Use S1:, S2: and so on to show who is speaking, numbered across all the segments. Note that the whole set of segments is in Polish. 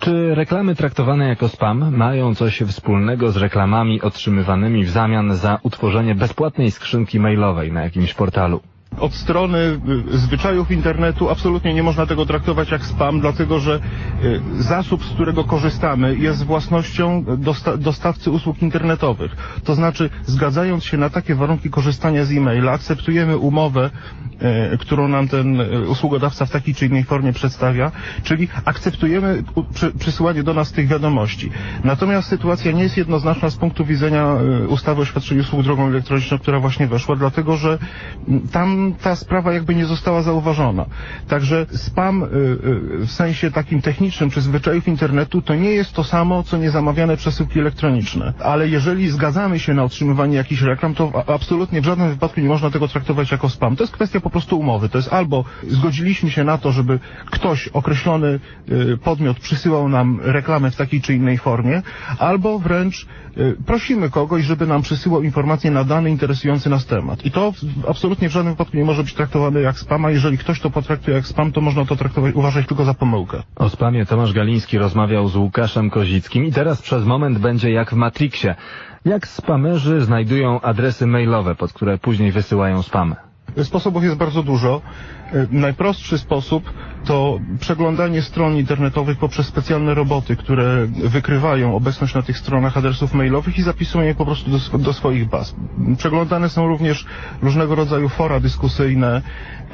S1: Czy reklamy traktowane jako spam mają coś wspólnego z reklamami otrzymywanymi w zamian za utworzenie bezpłatnej skrzynki mailowej na jakimś portalu?
S2: Od strony zwyczajów internetu absolutnie nie można tego traktować jak spam, dlatego że zasób, z którego korzystamy, jest własnością dostawcy usług internetowych. To znaczy, zgadzając się na takie warunki korzystania z e-maila, akceptujemy umowę, którą nam ten usługodawca w takiej czy innej formie przedstawia, czyli akceptujemy przysyłanie do nas tych wiadomości. Natomiast sytuacja nie jest jednoznaczna z punktu widzenia ustawy o świadczeniu usług drogą elektroniczną, która właśnie weszła, dlatego że tam ta sprawa jakby nie została zauważona. Także spam w sensie takim technicznym czy zwyczajów internetu to nie jest to samo, co niezamawiane przesyłki elektroniczne. Ale jeżeli zgadzamy się na otrzymywanie jakichś reklam, to absolutnie w żadnym wypadku nie można tego traktować jako spam. To jest kwestia po prostu umowy. To jest albo zgodziliśmy się na to, żeby ktoś, określony podmiot przysyłał nam reklamę w takiej czy innej formie, albo wręcz prosimy kogoś, żeby nam przysyłał informacje na dany interesujący nas temat. I to absolutnie w żadnym wypadku nie może być traktowane jak spam, a jeżeli ktoś to potraktuje jak spam, to można to uważać tylko za pomyłkę.
S1: O spamie Tomasz Galiński rozmawiał z Łukaszem Kozickim i teraz przez moment będzie jak w Matrixie. Jak spamerzy znajdują adresy mailowe, pod które później wysyłają spamy?
S2: Sposobów jest bardzo dużo. Najprostszy sposób to przeglądanie stron internetowych poprzez specjalne roboty, które wykrywają obecność na tych stronach adresów mailowych i zapisują je po prostu do swoich baz. Przeglądane są również różnego rodzaju fora dyskusyjne,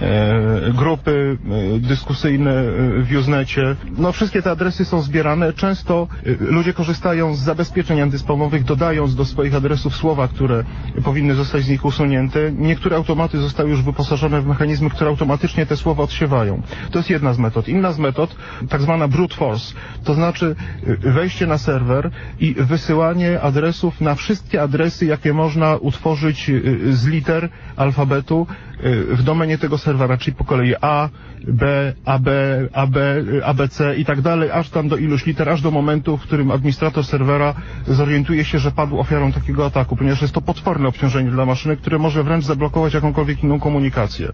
S2: grupy dyskusyjne w Usenecie. No, wszystkie te adresy są zbierane. Często ludzie korzystają z zabezpieczeń antyspamowych, dodając do swoich adresów słowa, które powinny zostać z nich usunięte. Niektóre automaty zostały już wyposażone w mechanizmy, które automatycznie te słowa odsiewają. To jest jedna z metod. Inna z metod, tak zwana brute force, to znaczy wejście na serwer i wysyłanie adresów na wszystkie adresy, jakie można utworzyć z liter alfabetu w domenie tego serwera, czyli po kolei A, B, AB, ABC i tak dalej, aż tam do iluś liter, aż do momentu, w którym administrator serwera zorientuje się, że padł ofiarą takiego ataku, ponieważ jest to potworne obciążenie dla maszyny, które może wręcz zablokować jakąkolwiek inną komunikację.